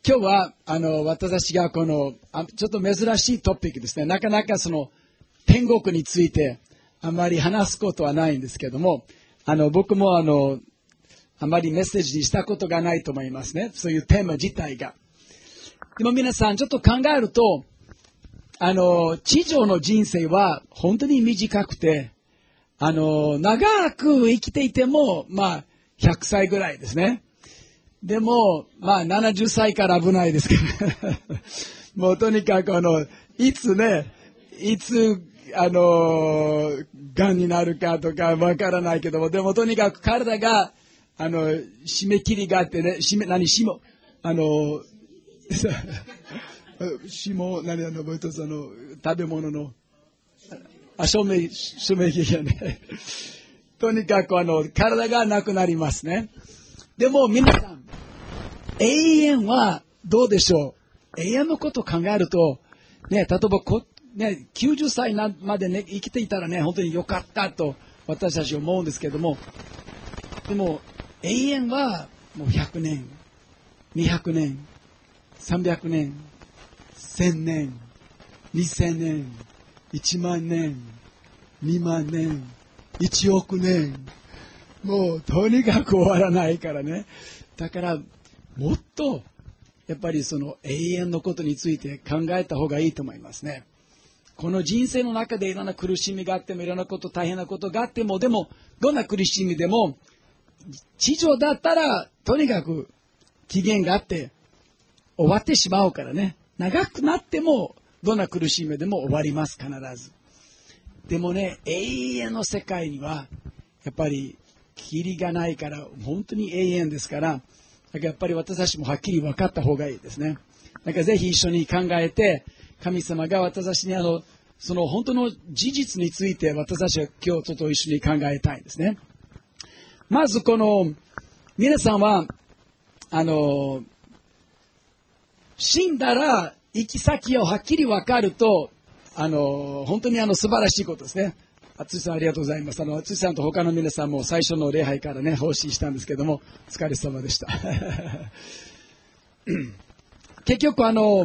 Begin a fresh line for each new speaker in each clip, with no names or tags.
今日は、私がちょっと珍しいトピックですね。なかなか天国についてあまり話すことはないんですけども、僕もあまりメッセージにしたことがないと思いますね。そういうテーマ自体が。でも皆さんちょっと考えると、地上の人生は本当に短くて、長く生きていても、100歳ぐらいですね。でも、70歳から危ないですけど、もうとにかくいつ、癌になるかとかわからないけども、でもとにかく体が、締め切りがあってね、食べ物の、署名切りがね、とにかく体がなくなりますね。でも皆さん、永遠はどうでしょう。永遠のことを考えると、例えば90歳までね、生きていたらね、本当に良かったと私たち思うんですけども、でも永遠はもう100年、200年、300年、1000年、2000年、1万年、2万年、1億年、もうとにかく終わらないからね。だからもっとやっぱり永遠のことについて考えた方がいいと思いますね。この人生の中でいろんな苦しみがあっても、いろんなこと大変なことがあっても、でもどんな苦しみでも地上だったらとにかく期限があって終わってしまうからね。長くなってもどんな苦しみでも終わります、必ず。でもね、永遠の世界にはやっぱりキリがないから、本当に永遠ですから、だからやっぱり私たちもはっきり分かった方がいいですね。だからぜひ一緒に考えて、神様が私たちにその本当の事実について私たちは今日ちょっと一緒に考えたいんですね。まず皆さんは死んだら行き先をはっきり分かると本当に素晴らしいことですね。淳さんありがとうございます。淳さんと他の皆さんも最初の礼拝からね奉仕したんですけども、お疲れ様でした結局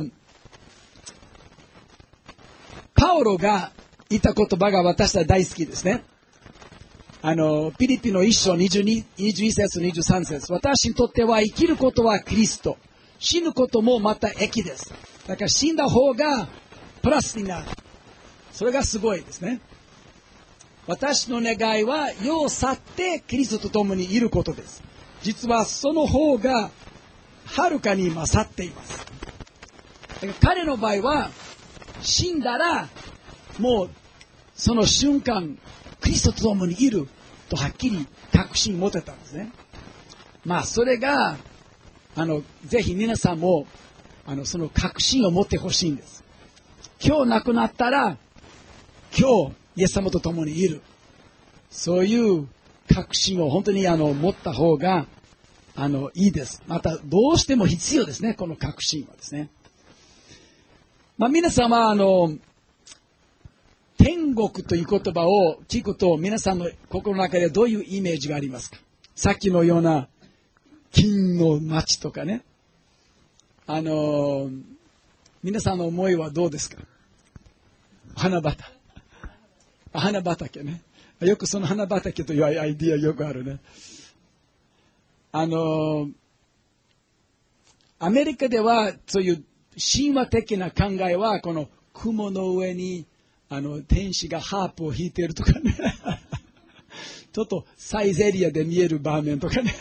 パウロが言った言葉が私は大好きですね。ピリピの1章21節23節、私にとっては生きることはキリスト、死ぬこともまた益です。だから死んだ方がプラスになる。それがすごいですね。私の願いは世を去ってキリストと共にいることです。実はその方がはるかに勝っています。だから彼の場合は死んだらもうその瞬間キリストと共にいるとはっきり確信を持てたんですね。それがぜひ皆さんもその確信を持ってほしいんです。今日亡くなったら今日イエス様と共にいる、そういう確信を本当に持った方がいいです。またどうしても必要ですね、この確信はですね。皆さんは天国という言葉を聞くと皆さんの心の中でどういうイメージがありますか？さっきのような金の町とかね、皆さんの思いはどうですか？花畑ね。よくその花畑というアイディアよくあるね。アメリカではそういう神話的な考えは、この雲の上に天使がハープを弾いているとかねちょっとサイゼリアで見える場面とかね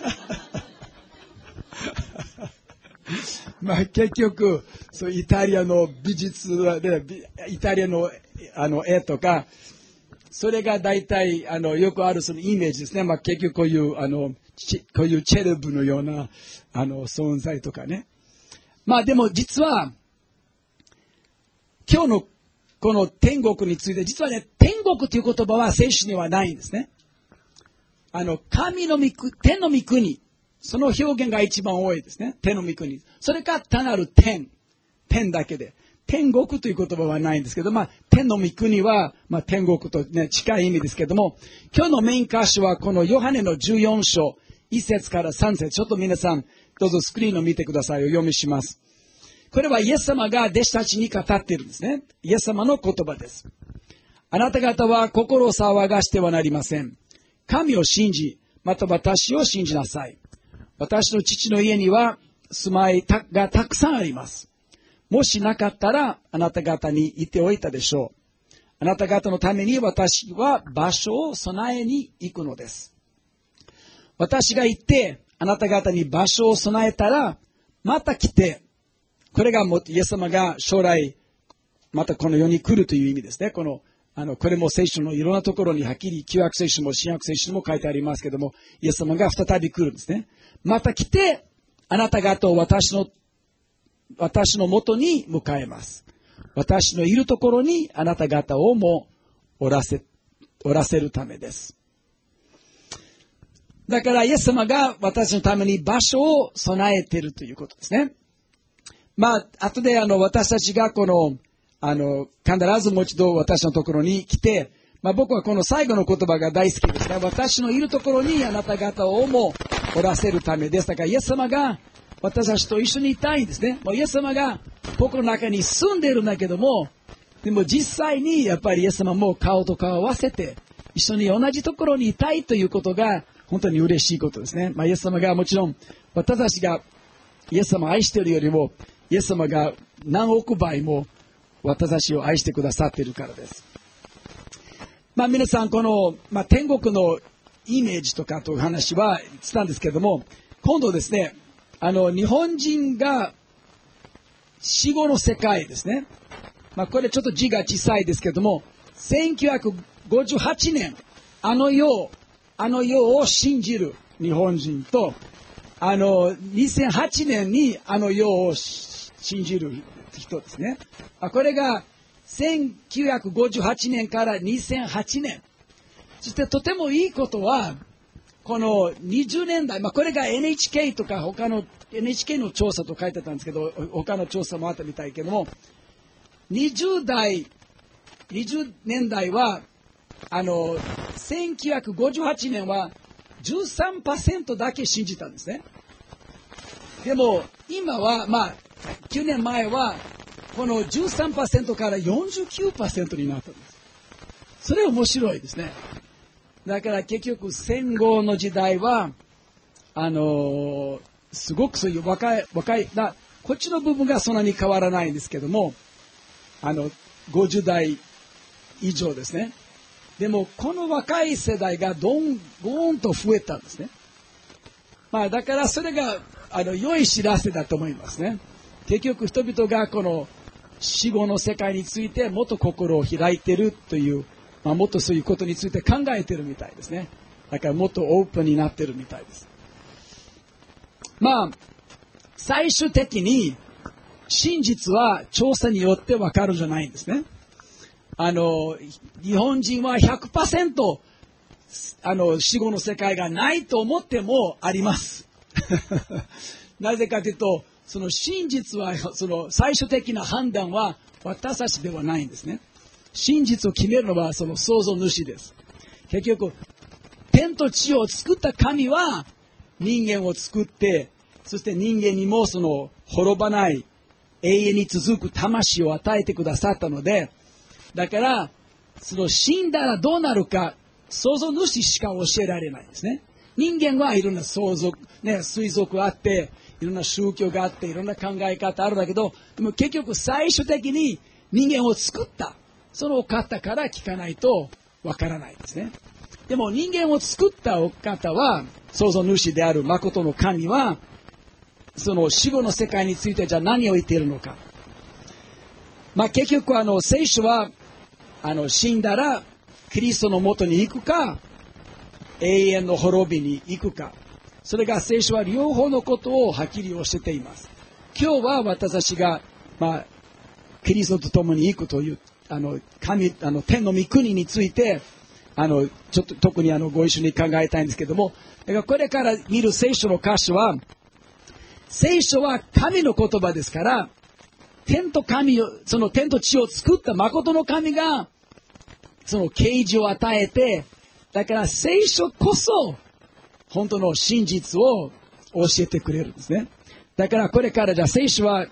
結局そうイタリアの美術でイタリアの絵とか、それが大体よくあるそのイメージですね。結局こういうチェルブのような存在とかね。でも実は今日のこの天国について、実はね、天国という言葉は聖書にはないんですね。神の御国、天の御国、その表現が一番多いですね。天の御国。それから単なる天だけで。天国という言葉はないんですけど、天の御国は、天国とね、近い意味ですけども、今日のメイン箇所はこのヨハネの14章、1節から3節、ちょっと皆さん、どうぞスクリーンを見てください。お読みします。 これはイエス様が弟子たちに語っているんですね。イエス様の言葉です。あなた方は心を騒がしてはなりません。神を信じ、また私を信じなさい。私の父の家には住まいがたくさんあります。もしなかったらあなた方に言っておいたでしょう。あなた方のために私は場所を備えに行くのです。私が行ってあなた方に場所を備えたらまた来て、これがもうイエス様が将来またこの世に来るという意味ですね。これも聖書のいろんなところにはっきり旧約聖書も新約聖書も書いてありますけども、イエス様が再び来るんですね。また来て、あなた方を私の元に迎えます。私のいるところにあなた方をもおらせるためです。だからイエス様が私のために場所を備えているということですね。後で私たちが必ずもう一度私のところに来て、僕はこの最後の言葉が大好きですね。私のいるところにあなた方をもおらせるためです。だからイエス様が私たちと一緒にいたいんですね。イエス様が僕の中に住んでいるんだけども、でも実際にやっぱりイエス様も顔と顔を合わせて一緒に同じところにいたいということが本当に嬉しいことですね。イエス様がもちろん私たちがイエス様を愛しているよりもイエス様が何億倍も私たちを愛してくださっているからです。皆さんこの、天国のイメージとかという話はしたんですけれども、今度ですね、日本人が死後の世界ですね。これちょっと字が小さいですけれども、1958年、あの世を信じる日本人と、2008年にあの世を信じる人ですね。これが1958年から2008年。そしてとてもいいことは、この20年代、これが NHK とか他の NHK の調査と書いてたんですけど、他の調査もあったみたいけども、20年代は、1958年は 13% だけ信じたんですね。でも、今は、9年前は、この 13% から 49% になったんです。それ面白いですね。だから結局戦後の時代は、すごくそういう若いこっちの部分がそんなに変わらないんですけども、50代以上ですね。でもこの若い世代がゴーンと増えたんですね。だからそれが良い知らせだと思いますね。結局人々がこの死後の世界についてもっと心を開いているという、もっとそういうことについて考えているみたいですね。だからもっとオープンになっているみたいです。最終的に真実は調査によって分かるじゃないんですね。日本人は 100% 死後の世界がないと思ってもあります。なぜかというと、その真実は、その最終的な判断は私たちではないんですね。真実を決めるのはその創造主です。結局、天と地を作った神は人間を作って、そして人間にもその滅ばない永遠に続く魂を与えてくださったので、だからその死んだらどうなるか創造主しか教えられないんですね。人間はいろんな推測あって、いろんな宗教があって、いろんな考え方あるんだけど、でも結局最終的に人間を作ったそのお方から聞かないとわからないですね。でも人間を作ったお方は、創造主である誠の神は、その死後の世界についてじゃあ何を言っているのか。結局聖書は死んだらキリストのもとに行くか、永遠の滅びに行くか。それが聖書は両方のことをはっきり教えています。今日は私たちが、キリストと共に行くという天の御国についてちょっと特にご一緒に考えたいんですけども、だからこれから見る聖書の箇所は、聖書は神の言葉ですから、その天と地を作った誠の神がその啓示を与えて、だから聖書こそ本当の真実を教えてくれるんですね。だからこれからじゃあ聖書は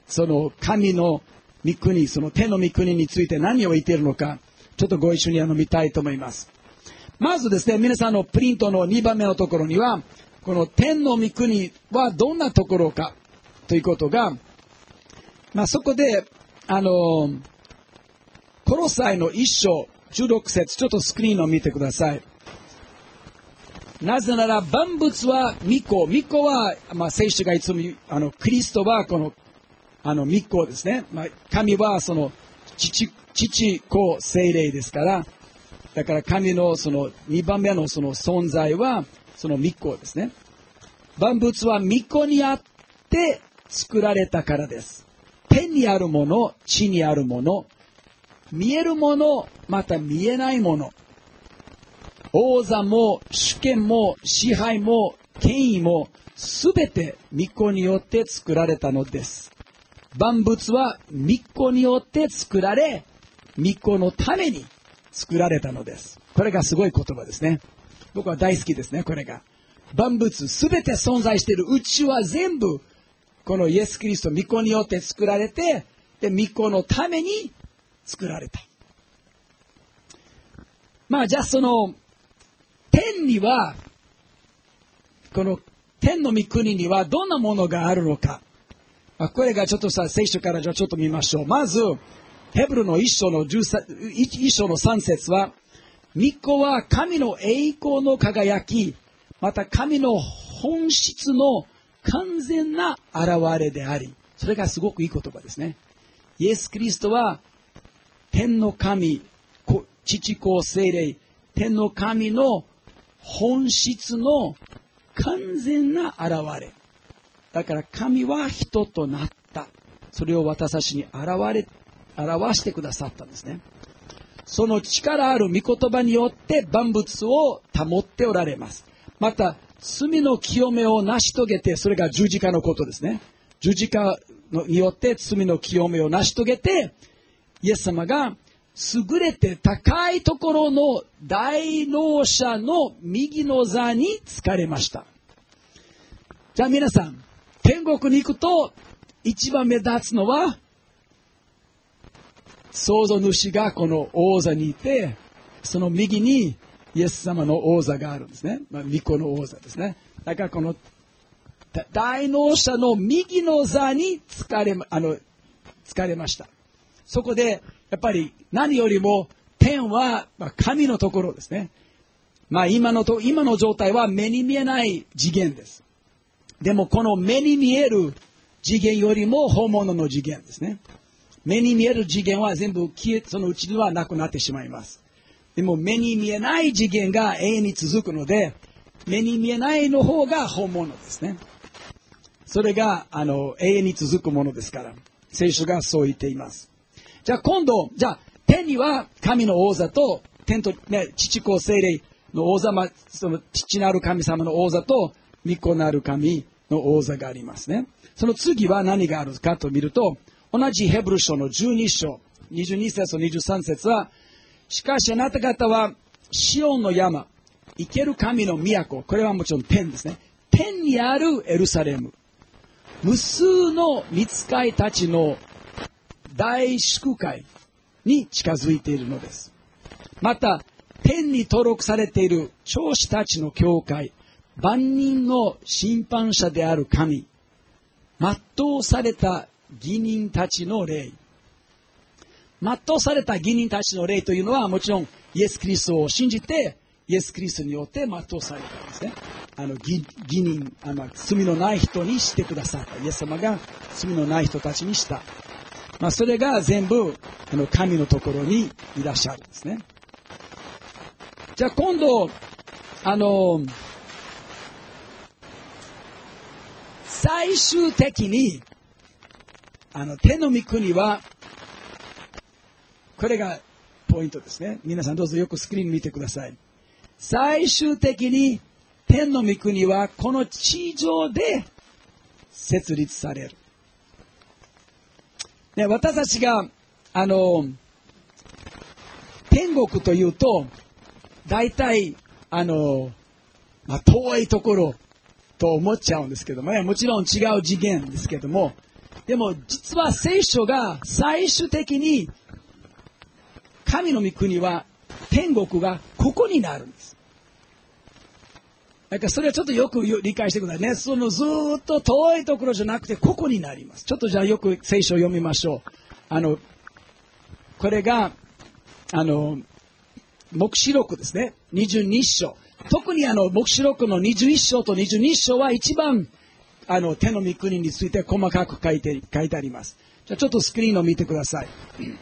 その神の御国、その天の御国について何を言っているのか、ちょっとご一緒に見たいと思います。まずですね、皆さんのプリントの2番目のところには、この天の御国はどんなところかということが、そこで、コロサイの1章16節、ちょっとスクリーンを見てください。なぜなら万物は御子。御子は、聖書がいつもクリストはこの、御子ですね。神はその父、子、聖霊ですから、だから神のその2番目のその存在は、その御子ですね。万物は御子にあって作られたからです。天にあるもの、地にあるもの、見えるもの、また見えないもの。王座も主権も支配も権威もすべて御子によって作られたのです。万物は御子によって作られ、御子のために作られたのです。これがすごい言葉ですね。僕は大好きですね、これが。万物すべて存在している宇宙は全部このイエス・キリスト御子によって作られて、で御子のために作られた。じゃあその天には、この天の御国にはどんなものがあるのか。これがちょっと聖書からじゃあちょっと見ましょう。まず、ヘブルの1章の3節は、御子は神の栄光の輝き、また神の本質の完全な現れであり、それがすごくいい言葉ですね。イエス・キリストは、天の神、父子聖霊、天の神の本質の完全な現れ。だから神は人となった。それを私たちに表してくださったんですね。その力ある御言葉によって万物を保っておられます。また、罪の清めを成し遂げて、それが十字架のことですね。十字架によって罪の清めを成し遂げて、イエス様が優れて高いところの大能者の右の座に就かれました。じゃあ皆さん、天国に行くと一番目立つのは、創造主がこの王座にいて、その右にイエス様の王座があるんですね。御子の王座ですね。だからこの大能者の右の座に就かれました。そこでやっぱり何よりも天は神のところですね。今の状態は目に見えない次元です。でもこの目に見える次元よりも本物の次元ですね。目に見える次元は全部そのうちにはなくなってしまいます。でも目に見えない次元が永遠に続くので、目に見えないの方が本物ですね。それが永遠に続くものですから、聖書がそう言っています。じゃあ今度、天には神の王座と、天と、父子聖霊の王座、その父なる神様の王座と、御子なる神の王座がありますね。その次は何があるかと見ると、同じヘブル書の12章、22節と23節は、しかしあなた方は、シオンの山、生ける神の都、これはもちろん天ですね。天にあるエルサレム。無数の御使いたちの大祝会に近づいているのです。また、天に登録されている長子たちの教会、万人の審判者である神、全うされた義人たちの霊。全うされた義人たちの霊というのはもちろんイエス・キリストを信じて、イエス・キリストによって全うされたんですね。義人、罪のない人にしてくださった。イエス様が罪のない人たちにした。それが全部神のところにいらっしゃるんですね。じゃあ今度最終的に天の御国は、これがポイントですね。皆さんどうぞよくスクリーン見てください。最終的に天の御国はこの地上で設立される。私たちが天国というと大体遠いところと思っちゃうんですけどもね、もちろん違う次元ですけども、 でも実は聖書が最終的に神の御国は天国がここになるんです。だからそれはちょっとよく理解してくださいね。そのずーっと遠いところじゃなくてここになります。ちょっとじゃあよく聖書を読みましょう。これが黙示録ですね。22章。特に黙示録の21章と22章は一番天の御国について細かく書いてあります。じゃあちょっとスクリーンを見てください。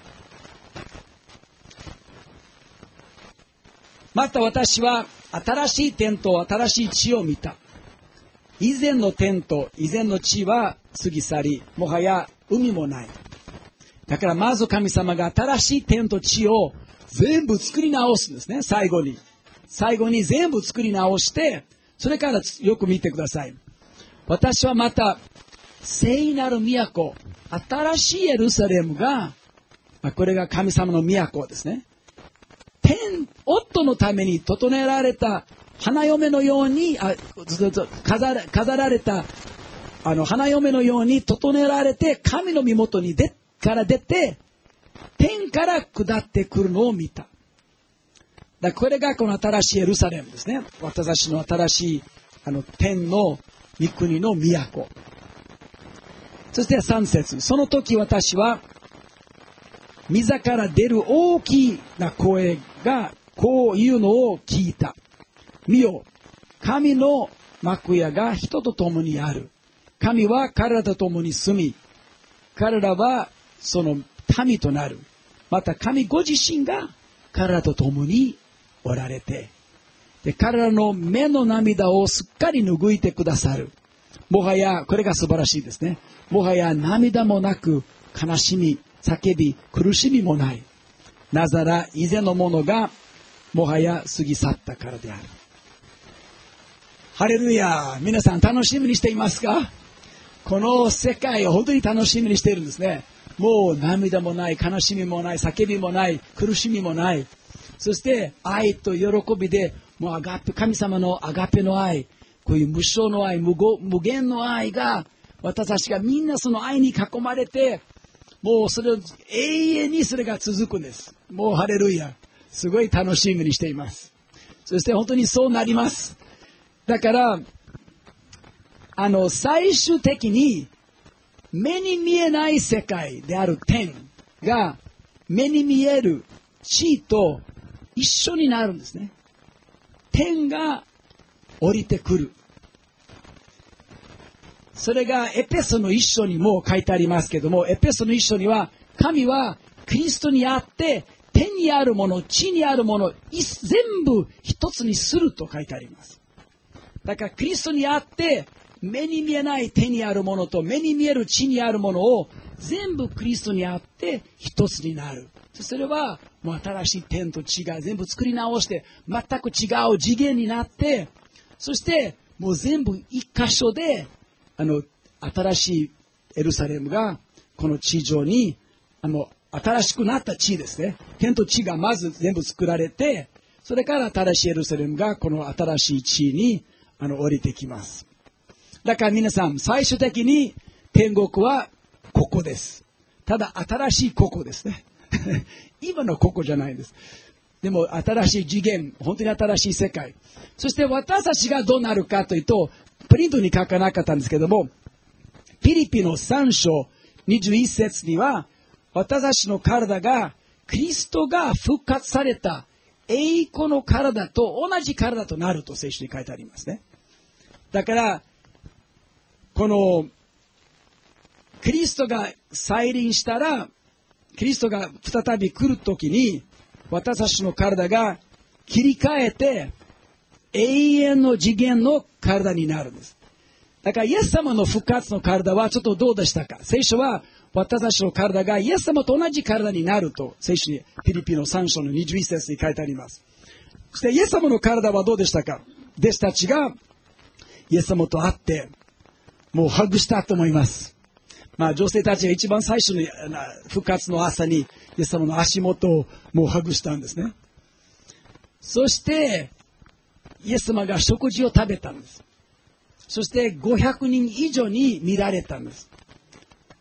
また私は新しい天と新しい地を見た。以前の天と以前の地は過ぎ去り、もはや海もない。だからまず神様が新しい天と地を全部作り直すんですね。最後に全部作り直して、それからよく見てください。私はまた聖なる都、新しいエルサレムが、これが神様の都ですね。夫のために整えられた花嫁のように飾られた花嫁のように整えられて、神の身元にから出て天から下ってくるのを見た。これがこの新しいエルサレムですね。私たちの新しい天の御国の都。そして3節、その時私は御から出る大きな声がこういうのを聞いた。見よ、神の幕屋が人と共にある。神は彼らと共に住み、彼らはその民となる。また神ご自身が彼らと共におられて、で彼らの目の涙をすっかり拭いてくださる。もはや、これが素晴らしいですね。もはや涙もなく、悲しみ、叫び、苦しみもない。なぜなら以前のものがもはや過ぎ去ったからである。ハレルヤ。皆さん楽しみにしていますか？この世界を本当に楽しみにしているんですね。もう涙もない、悲しみもない、叫びもない、苦しみもない。そして愛と喜びで、もう神様のアガペの愛、こういう無償の愛、無限の愛が、私たちがみんなその愛に囲まれて、もうそれを永遠にそれが続くんです。もうハレルヤ。すごい楽しみにしています。そして本当にそうなります。だから、最終的に目に見えない世界である天が目に見える地と一緒になるんですね。天が降りてくる。それがエペソの一章にも書いてありますけども、エペソの一章には神はキリストにあって天にあるもの、地にあるもの、全部一つにすると書いてあります。だからキリストにあって目に見えない天にあるものと目に見える地にあるものを全部キリストにあって一つになる。それはもう新しい天と地が全部作り直して全く違う次元になって、そしてもう全部一箇所で新しいエルサレムがこの地上に新しくなった地ですね。天と地がまず全部作られて、それから新しいエルサレムがこの新しい地に降りてきます。だから皆さん、最終的に天国はここです。ただ新しいここですね。今のここじゃないです。でも新しい次元、本当に新しい世界。そして私たちがどうなるかというと、プリントに書かなかったんですけども、ピリピの3章21節には、私たちの体がキリストが復活された栄光の体と同じ体となると聖書に書いてありますね。だからこのキリストが再臨したら、キリストが再び来るときに私たちの体が切り替えて永遠の次元の体になるんです。だからイエス様の復活の体はちょっとどうでしたか？聖書は私たちの体がイエス様と同じ体になると聖書にピリピの3章の21節に書いてあります。そしてイエス様の体はどうでしたか？弟子たちがイエス様と会ってもうハグしたと思います。女性たちが一番最初の復活の朝にイエス様の足元をもうハグしたんですね。そしてイエス様が食事を食べたんです。そして500人以上に見られたんです。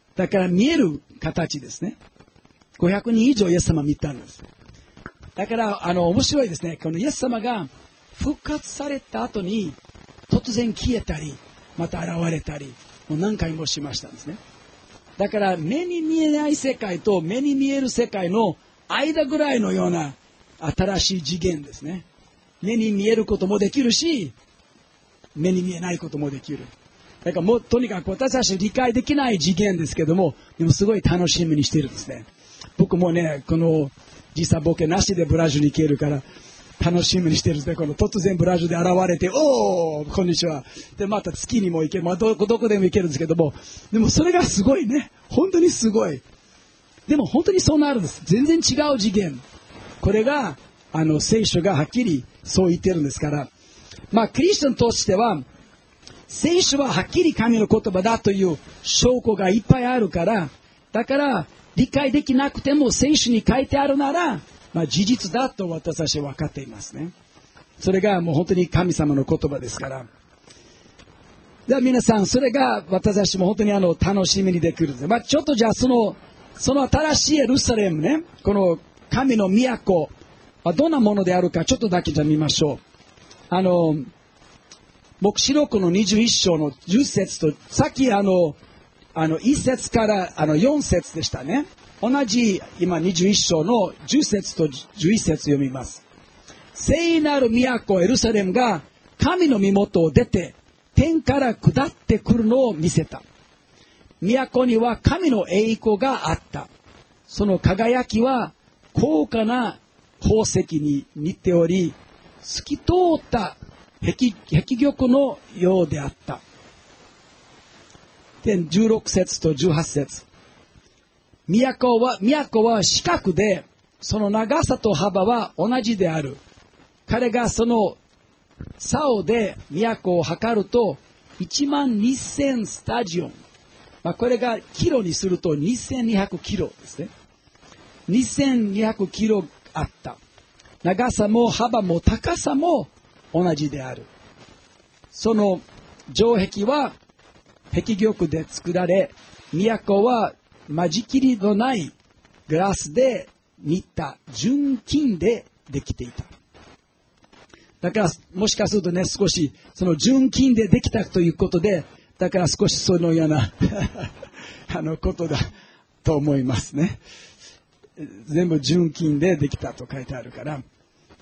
だから見える形ですね。500人以上イエス様見たんです。だから面白いですね。このイエス様が復活された後に突然消えたり、また現れたり、もう何回もしましたんですね。だから目に見えない世界と目に見える世界の間ぐらいのような新しい次元ですね。目に見えることもできるし、目に見えないこともできる。だからもうとにかく私たち理解できない次元ですけども、でもすごい楽しみにしているんですね。僕もね、この時差ボケなしでブラジルに行けるから楽しみにしてるんですね。この突然ブラジルで現れて、おー、こんにちは。で、また月にも行ける。まあ、どこでも行けるんですけども、でもそれがすごいね。本当にすごい。でも本当にそうなるんです。全然違う次元。これが、聖書がはっきりそう言ってるんですから。まあ、クリスチャンとしては、聖書ははっきり神の言葉だという証拠がいっぱいあるから、だから理解できなくても聖書に書いてあるなら、まあ、事実だと私たちは分かっていますね。それがもう本当に神様の言葉ですから。では皆さん、それが私たちも本当に楽しみにできるんです。まあ、ちょっとじゃあその新しいエルサレムね、この神の都はどんなものであるかちょっとだけじゃ見ましょう。黙示録の21章の10節と、さっき1節から4節でしたね。同じ今21章の10節と11節読みます。聖なる都エルサレムが神の身元を出て天から下ってくるのを見せた。都には神の栄光があった。その輝きは高価な宝石に似ており、透き通った碧玉のようであった。で、16節と18節。都は四角で、その長さと幅は同じである。彼がその竿で都を測ると、12000スタジオン。まあ、これがキロにすると2200キロですね。2200キロあった。長さも幅も高さも同じである。その城壁は碧玉で作られ、都は間仕切りのないグラスで煮た純金でできていた。だからもしかするとね、少しその純金でできたということで、だから少しそのようなことだと思いますね。全部純金でできたと書いてあるから。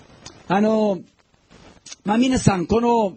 まあ、皆さん、この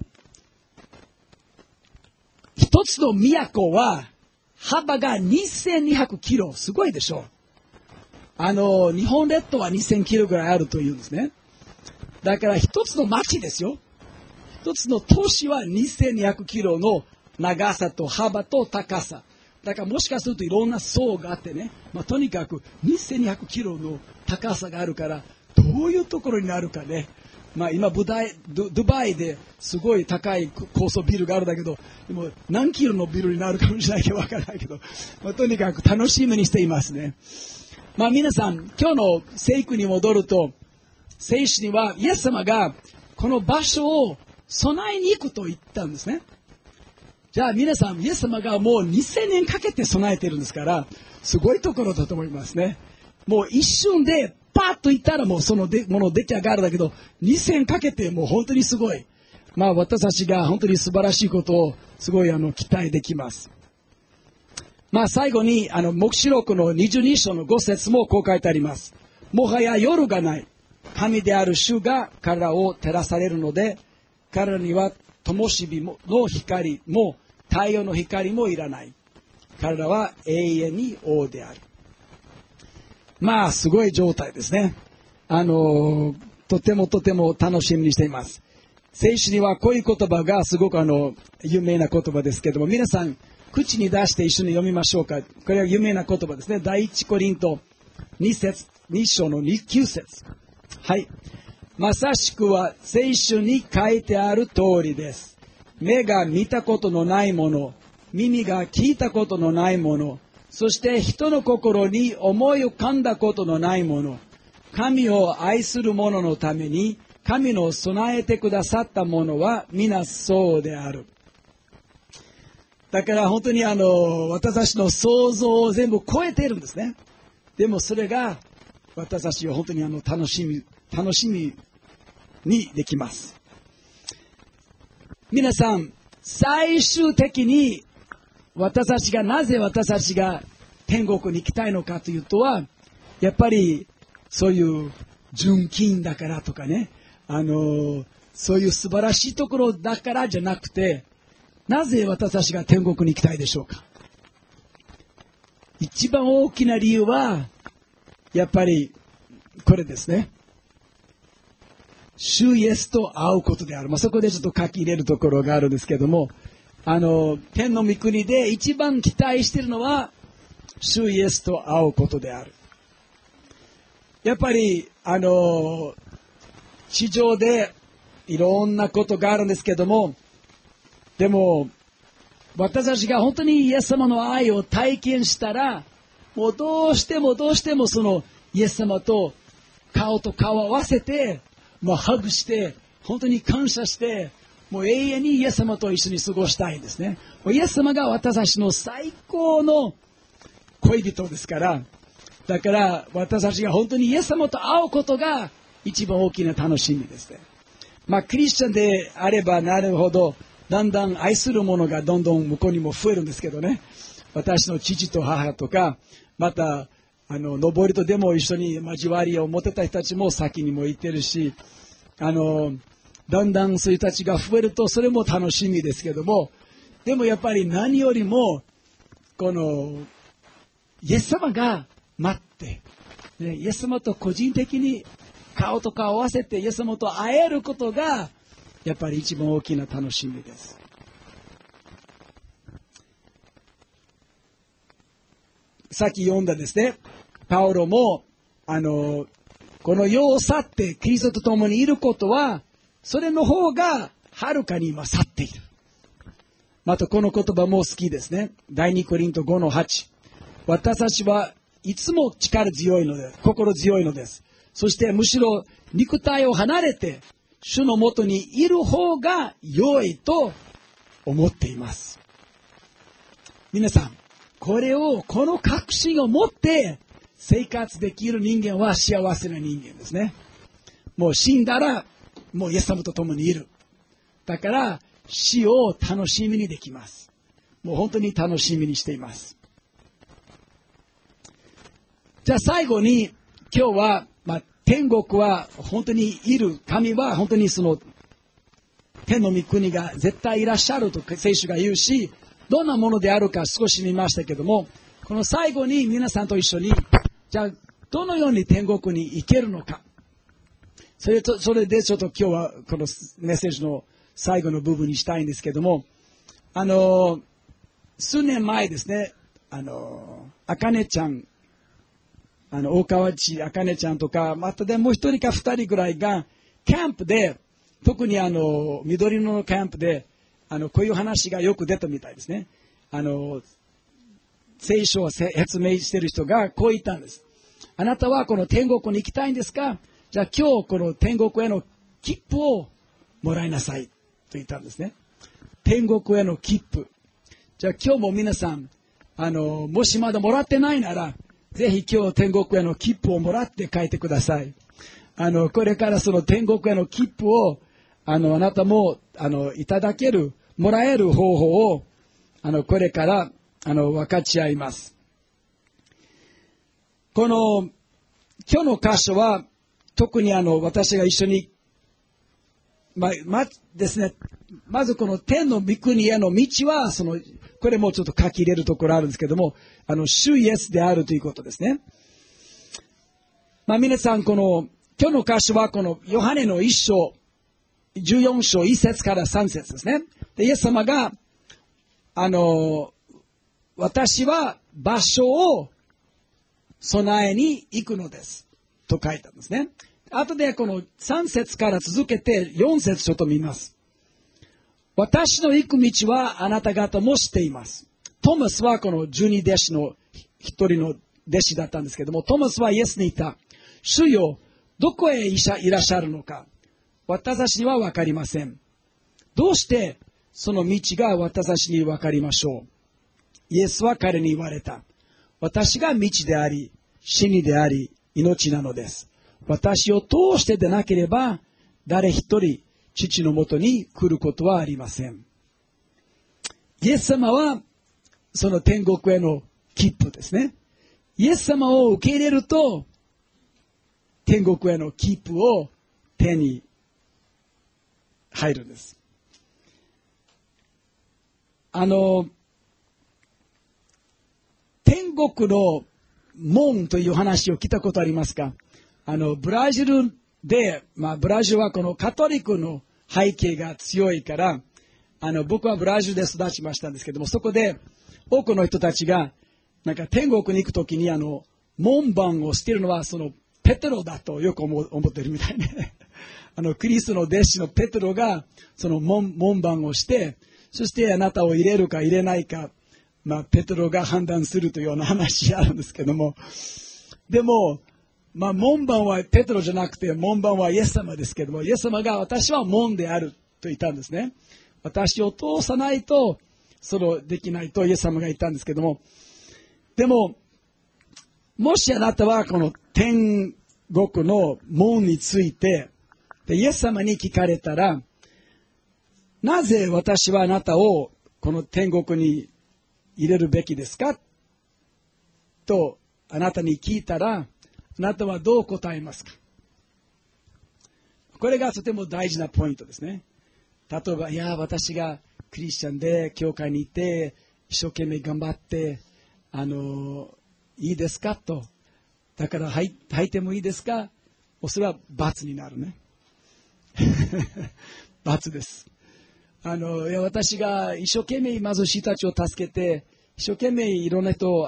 一つの都は幅が2200キロ。すごいでしょ。日本列島は2000キロぐらいあるというんですね。だから一つの町ですよ。一つの都市は2200キロの長さと幅と高さ。だからもしかするといろんな層があってね。まあ、とにかく2200キロの高さがあるから、どういうところになるかね。まあ、今ドバイですごい高い高層ビルがあるんだけど、でも何キロのビルになるかもしれないけどわからないけど、まあ、とにかく楽しみにしていますね。まあ、皆さん、今日の聖句に戻ると、聖書にはイエス様がこの場所を備えに行くと言ったんですね。じゃあ皆さん、イエス様がもう2000年かけて備えているんですから、すごいところだと思いますね。もう一瞬でパッと言ったらもうそのもの出来上がるだけど、2000かけてもう本当にすごい。まあ私たちが本当に素晴らしいことをすごい期待できます。まあ最後に黙示録の22章の5節もこう書いてあります。もはや夜がない。神である主が彼らを照らされるので、彼らには灯火の光も太陽の光もいらない。彼らは永遠に王である。まあすごい状態ですね。とても楽しみにしています。聖書にはこういう言葉がすごく有名な言葉ですけども、皆さん口に出して一緒に読みましょうか。これは有名な言葉ですね。第一コリント2章の9節。はい。まさしくは聖書に書いてある通りです。目が見たことのないもの、耳が聞いたことのないもの、そして人の心に思い浮かんだことのないもの、神を愛する者のために神の備えてくださったものは皆そうである。 だから本当に私たちの想像を全部超えているんですね。でもそれが私たちは本当に楽しみにできます。皆さん、最終的になぜ私たちが天国に行きたいのかというとは、やっぱりそういう純金だからとかね、そういう素晴らしいところだからじゃなくて、なぜ私たちが天国に行きたいでしょうか。一番大きな理由は、やっぱりこれですね。主イエスと会うことである。そこでちょっと書き入れるところがあるんですけども、天の御国で一番期待しているのは、主イエスと会うことである。やっぱり、地上でいろんなことがあるんですけども、でも、私たちが本当にイエス様の愛を体験したら、もうどうしてもそのイエス様と顔と顔を合わせて、ハグして、本当に感謝して、もう永遠にイエス様と一緒に過ごしたいんですね。イエス様が私たちの最高の恋人ですから、だから私たちが本当にイエス様と会うことが一番大きな楽しみですね。クリスチャンであればなるほど、だんだん愛するものがどんどん向こうにも増えるんですけどね。私の父と母とか、また、登りとでも一緒に交わりを持てた人たちも先にもいてるし、だんだんそういう人たちが増えると、それも楽しみですけども、でもやっぱり何よりも、イエス様が待って、ね、イエス様と個人的に顔と顔を合わせて、イエス様と会えることが、やっぱり一番大きな楽しみです。さっき読んだですね、パウロも、この世を去ってキリストと共にいることは、それの方がはるかに勝っている。またこの言葉も好きですね。第2コリント 5-8。私たちはいつも心強いのです。そしてむしろ肉体を離れて、主のもとにいる方が良いと思っています。皆さん、この確信を持って生活できる人間は幸せな人間ですね。もう死んだら、もうイエス様と共にいる。だから、死を楽しみにできます。もう本当に楽しみにしています。じゃあ最後に、今日は、天国は本当にいる。神は本当にその、天の御国が絶対いらっしゃると聖書が言うし、どんなものであるか少し見ましたけども、この最後に皆さんと一緒に、じゃあ、どのように天国に行けるのか。それでちょっと今日はこのメッセージの最後の部分にしたいんですけども、数年前ですね、あかねちゃん、大川内あかねちゃんとか、またでもう一人か二人ぐらいが、キャンプで、特に緑野のキャンプで、こういう話がよく出たみたいですね。聖書を説明している人がこう言ったんです。あなたはこの天国に行きたいんですか？じゃあ今日この天国への切符をもらいなさいと言ったんですね。天国への切符。じゃあ今日も皆さん、もしまだもらってないなら、ぜひ今日天国への切符をもらって帰ってください。これからその天国への切符を、あなたも、いただける、もらえる方法を、これから、分かち合います。この、今日の箇所は、特に私が一緒に、ですね、まずこの天の御国への道は、これもちょっと書き入れるところあるんですけども、主イエスであるということですね。皆さん、今日の箇所は、このヨハネの1章、14章1節から3節ですね。で、イエス様が、私は場所を備えに行くのです。と書いたんですね。後でこの3節から続けて4節ちょっと見ます。私の行く道はあなた方も知っています。トマスはこの12弟子の一人の弟子だったんですけども、トマスはイエスに言った。主よ、どこへいらっしゃるのか。私たちにはわかりません。どうしてその道が私たちに分かりましょう。イエスは彼に言われた。私が道であり、真理であり、命なのです。私を通してでなければ、誰一人父のもとに来ることはありません。イエス様は、その天国への切符ですね。イエス様を受け入れると、天国への切符を手に入るんです。天国の門という話を聞いたことありますか？ブラジルで、ブラジルはこのカトリックの背景が強いから、僕はブラジルで育ちましたんですけども、そこで多くの人たちが、なんか天国に行くときに門番をしているのはそのペテロだとよく思っているみたいね。クリストの弟子のペテロがその門番をして、そしてあなたを入れるか入れないか、ペテロが判断するというような話があるんですけども、でも、門番はペテロじゃなくて、門番はイエス様ですけども、イエス様が私は門であると言ったんですね。私を通さないと、できないとイエス様が言ったんですけども、でも、もしあなたはこの天国の門について、イエス様に聞かれたら、なぜ私はあなたをこの天国に入れるべきですかとあなたに聞いたら、あなたはどう答えますか？これがとても大事なポイントですね。例えば、私がクリスチャンで教会にいて、一生懸命頑張って、いいですかと。だから入ってもいいですか？それは罰になるね。罰です。私が一生懸命貧しい人たちを助けて、一生懸命いろんな人を、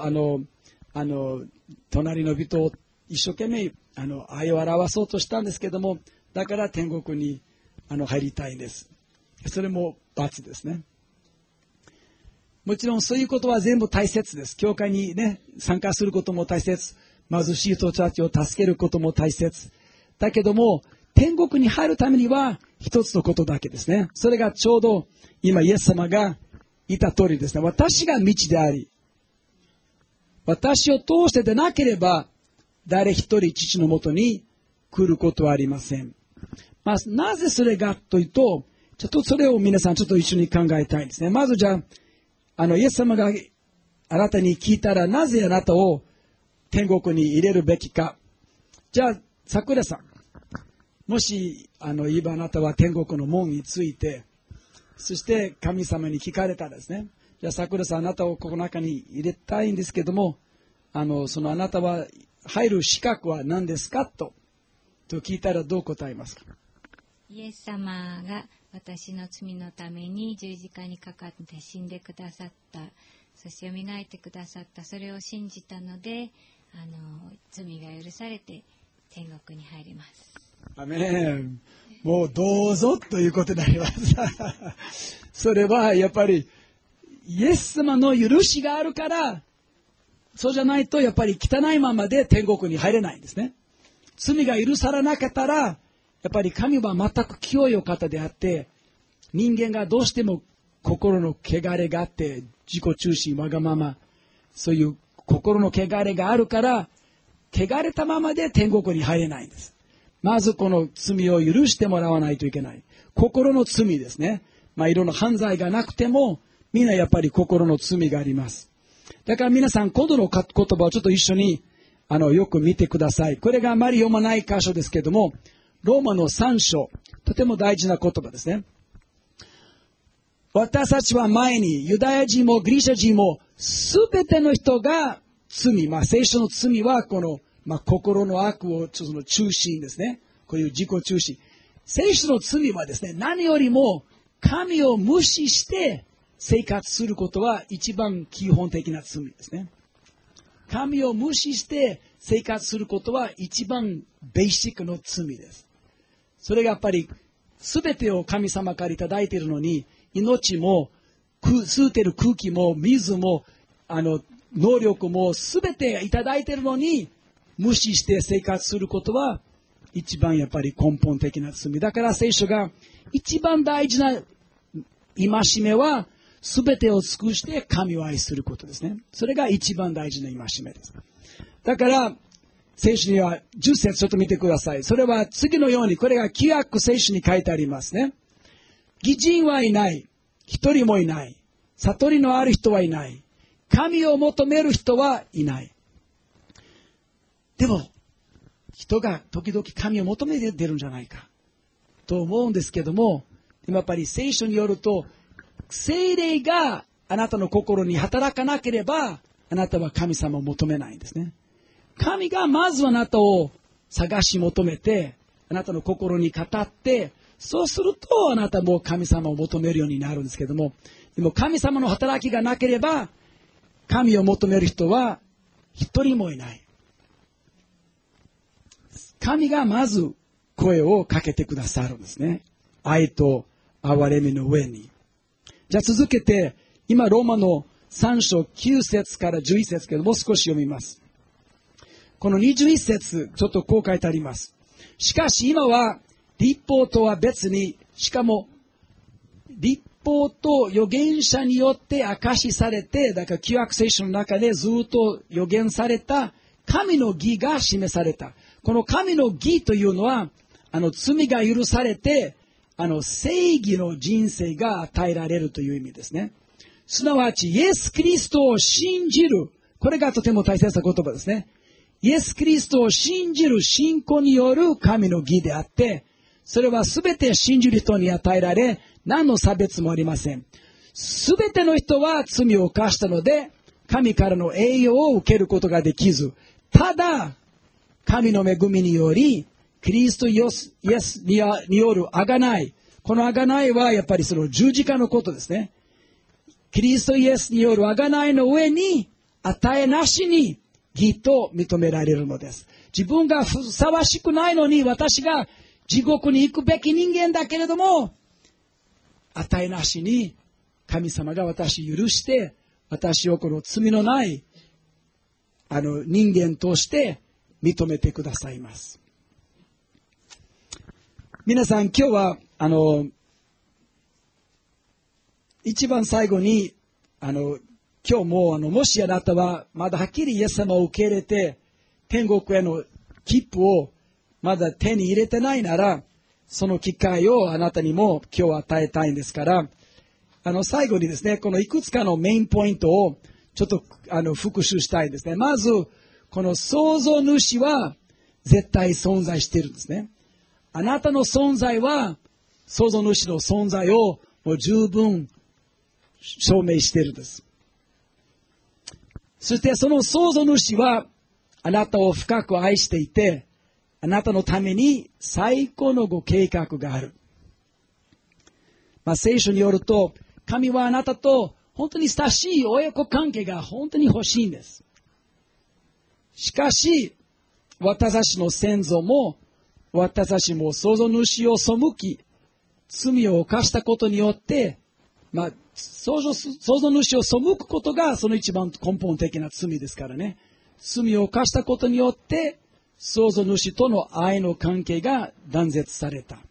隣の人を一生懸命、愛を表そうとしたんですけども、だから天国に、入りたいんです。それも罰ですね。もちろんそういうことは全部大切です。教会にね、参加することも大切。貧しい人たちを助けることも大切。だけども、天国に入るためには一つのことだけですね。それがちょうど今イエス様が言った通りですね。私が道であり、私を通してでなければ誰一人父のもとに来ることはありません。なぜそれがというと、ちょっとそれを皆さんちょっと一緒に考えたいんですね。まずじゃあ、イエス様があなたに聞いたら、なぜあなたを天国に入れるべきか。じゃあ、桜さん。もし、今あなたは天国の門について、そして神様に聞かれたらですね。じゃあ、桜さん、あなたをこの中に入れたいんですけども、そのあなたは入る資格は何ですかと聞いたらどう答えますか？
イエス様が私の罪のために十字架にかかって死んでくださった、そして蘇ってくださった、それを信じたので、罪が許されて天国に入ります。
アメン。もうどうぞということになります。それはやっぱりイエス様の許しがあるから、そうじゃないとやっぱり汚いままで天国に入れないんですね。罪が許されなかったら、やっぱり神は全く清いお方であって、人間がどうしても心の汚れがあって、自己中心、わがまま、そういう心の汚れがあるから、汚れたままで天国に入れないんです。まずこの罪を許してもらわないといけない。心の罪ですね。いろんな犯罪がなくても、みんなやっぱり心の罪があります。だから皆さん、今度の言葉をちょっと一緒に、よく見てください。これがあまり読まない箇所ですけども、ローマの3章、とても大事な言葉ですね。私たちは前にユダヤ人もギリシャ人もすべての人が罪、聖書の罪はこの、心の悪をその中心ですね。こういう自己中心。聖書の罪はですね、何よりも神を無視して生活することは一番基本的な罪ですね。神を無視して生活することは一番ベーシックの罪です。それがやっぱり全てを神様からいただいているのに、命も吸っている空気も水も能力も全ていただいているのに無視して生活することは一番やっぱり根本的な罪だから、聖書が一番大事な戒めは、すべてを尽くして神を愛することですね。それが一番大事な戒めです。だから、聖書には10節ちょっと見てください。それは次のように、これが旧約聖書に書いてありますね。義人はいない。一人もいない。悟りのある人はいない。神を求める人はいない。でも、人が時々神を求めてるんじゃないかと思うんですけども、やっぱり聖書によると、聖霊があなたの心に働かなければ、あなたは神様を求めないんですね。神がまずあなたを探し求めて、あなたの心に語って、そうするとあなたも神様を求めるようになるんですけども、でも神様の働きがなければ、神を求める人は一人もいない。神がまず声をかけてくださるんですね。愛と憐れみの上に。じゃあ続けて、今ローマの3章9節から11節けどもう少し読みます。この21節、ちょっとこう書いてあります。しかし今は、律法とは別に、しかも、律法と預言者によって明かしされて、だから旧約聖書の中でずっと預言された神の義が示された。この神の義というのは、罪が許されて、正義の人生が与えられるという意味ですね。すなわち、イエス・キリストを信じる。これがとても大切な言葉ですね。イエス・キリストを信じる信仰による神の義であって、それはすべて信じる人に与えられ、何の差別もありません。すべての人は罪を犯したので、神からの栄誉を受けることができず、ただ、神の恵みにより、キリストイエスによる贖い。この贖いはやっぱりその十字架のことですね。キリストイエスによる贖いの上に、与えなしに義と認められるのです。自分がふさわしくないのに、私が地獄に行くべき人間だけれども、与えなしに神様が私を許して、私をこの罪のない人間として認めてくださいます。皆さん、今日は一番最後に今日ももしあなたはまだはっきりイエス様を受け入れて天国への切符をまだ手に入れてないなら、その機会をあなたにも今日与えたいんですから、最後にですね、このいくつかのメインポイントをちょっと復習したいんですね。まず、この創造主は絶対存在しているんですね。あなたの存在は創造主の存在をもう十分証明しているんです。そしてその創造主はあなたを深く愛していて、あなたのために最高のご計画がある。聖書によると、神はあなたと本当に親しい親子関係が本当に欲しいんです。しかし、私たちの先祖も、私たちも創造主を背き、罪を犯したことによって、創造主を背くことがその一番根本的な罪ですからね。罪を犯したことによって、創造主との愛の関係が断絶された。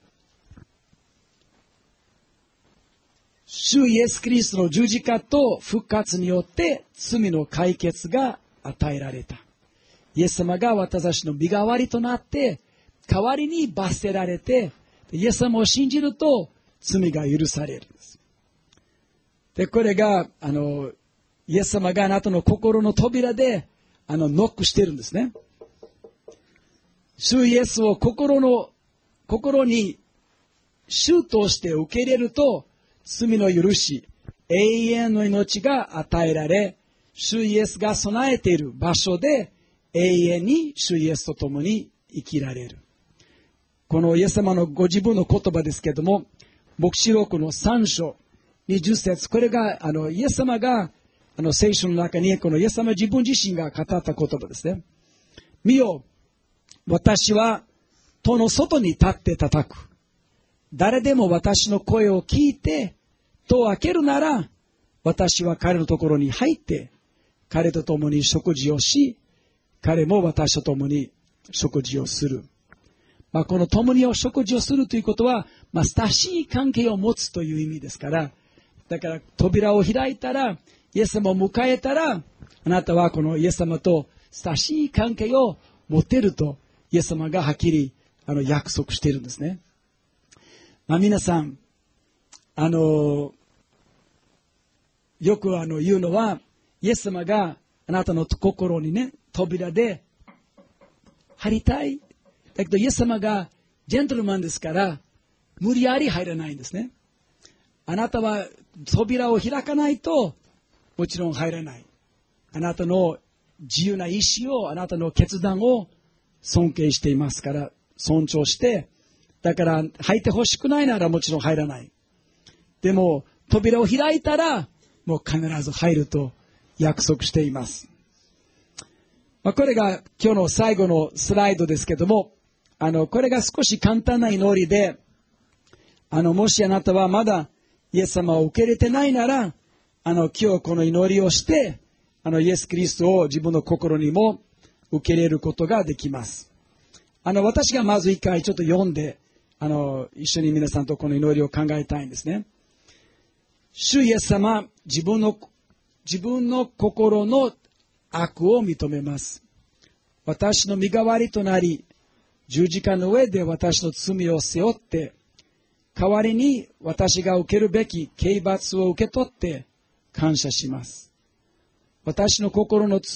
主イエス・キリストの十字架と復活によって罪の解決が与えられた。イエス様が私たちの身代わりとなって、代わりに罰せられて、イエス様を信じると罪が許されるんです。で、これが、イエス様があなたの心の扉で、ノックしてるんですね。主イエスを心に主として受け入れると、罪の許し、永遠の命が与えられ、主イエスが備えている場所で、永遠に主イエスと共に生きられる。このイエス様のご自分の言葉ですけれども、黙示録の3章20節、これがイエス様が聖書の中にこのイエス様自分自身が語った言葉ですね。見よ、私は戸の外に立って叩く。誰でも私の声を聞いて戸を開けるなら、私は彼のところに入って彼と共に食事をし、彼も私と共に食事をする。 この共に食事をするということは、親しい関係を持つという意味ですから、だから扉を開いたら、イエス様を迎えたら、あなたはこのイエス様と親しい関係を持てると、イエス様がはっきり約束しているんですね。皆さん、よく言うのは、イエス様があなたの心にね、扉で入りたい。だけどイエス様がジェントルマンですから、無理やり入らないんですね。あなたは扉を開かないと、もちろん入らない。あなたの自由な意志を、あなたの決断を尊敬していますから、尊重して、だから入ってほしくないならもちろん入らない。でも、扉を開いたら、もう必ず入ると約束しています。これが今日の最後のスライドですけども、これが少し簡単な祈りで、もしあなたはまだイエス様を受け入れてないなら、今日この祈りをして、イエス・キリストを自分の心にも受け入れることができます。私がまず一回ちょっと読んで、一緒に皆さんとこの祈りを考えたいんですね。主イエス様、自分の心の悪を認めます。私の身代わりとなり、十字架の上で私の罪を背負って、代わりに私が受けるべき刑罰を受け取って感謝します。私の心の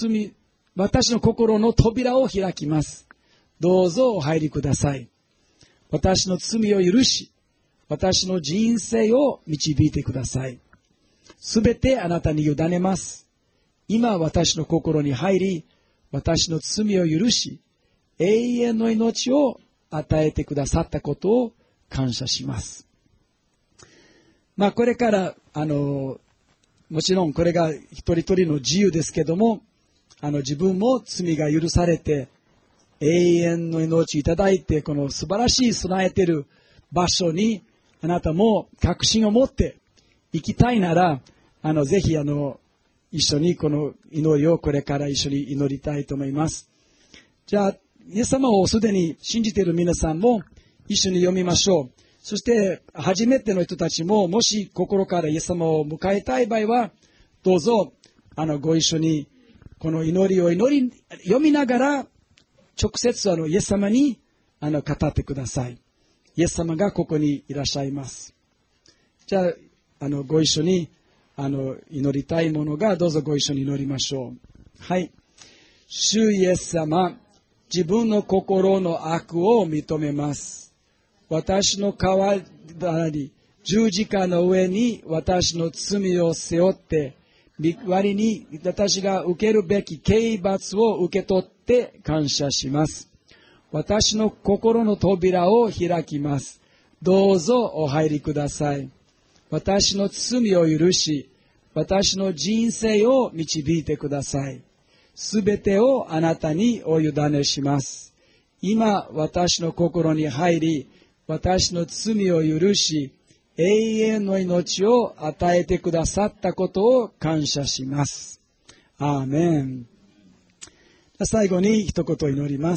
扉を開きます。どうぞお入りください。私の罪を許し、私の人生を導いてください。すべてあなたに委ねます。今私の心に入り、私の罪を許し、永遠の命を与えてくださったことを感謝します。これから、もちろんこれが一人一人の自由ですけども、自分も罪が許されて、永遠の命をいただいて、この素晴らしい備えている場所に、あなたも確信を持って行きたいなら、ぜひ一緒にこの祈りをこれから一緒に祈りたいと思います。じゃあ、イエス様をすでに信じている皆さんも一緒に読みましょう。そして初めての人たちも、もし心からイエス様を迎えたい場合は、どうぞご一緒にこの祈りを読みながら、直接イエス様に語ってください。イエス様がここにいらっしゃいます。じゃあ、ご一緒に祈りたいものが、どうぞご一緒に祈りましょう。はい。主イエス様、自分の心の悪を認めます。私の代わり、十字架の上に私の罪を背負って、割に私が受けるべき刑罰を受け取って感謝します。私の心の扉を開きます。どうぞお入りください。私の罪を許し、私の人生を導いてください。すべてをあなたにお委ねします。今、私の心に入り、私の罪を許し、永遠の命を与えてくださったことを感謝します。アーメン。最後に一言祈ります。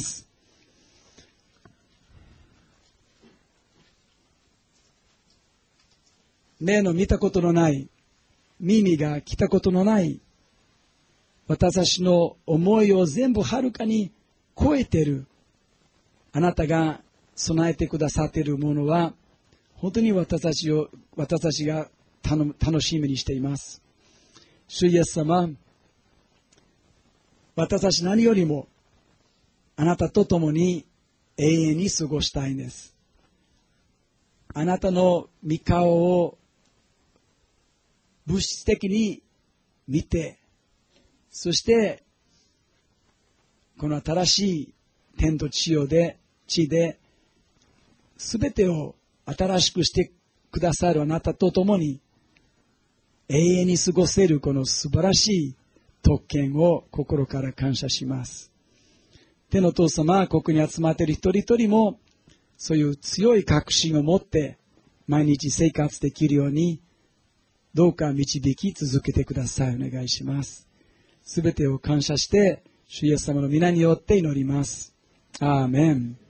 目の見たことのない、耳が聞いたことのない、私たちの思いを全部はるかに超えている、あなたが備えてくださっているものは、本当に私たちが楽しみにしています。主イエス様、私たち何よりもあなたと共に永遠に過ごしたいんです。あなたの御顔を物質的に見て、そしてこの新しい天と地で全てを新しくしてくださるあなたと共に永遠に過ごせるこの素晴らしい特権を心から感謝します。天のお父様、ここに集まっている一人一人もそういう強い確信を持って毎日生活できるようにどうか導き続けてください。お願いします。すべてを感謝して主イエス様の皆によって祈ります。アーメン。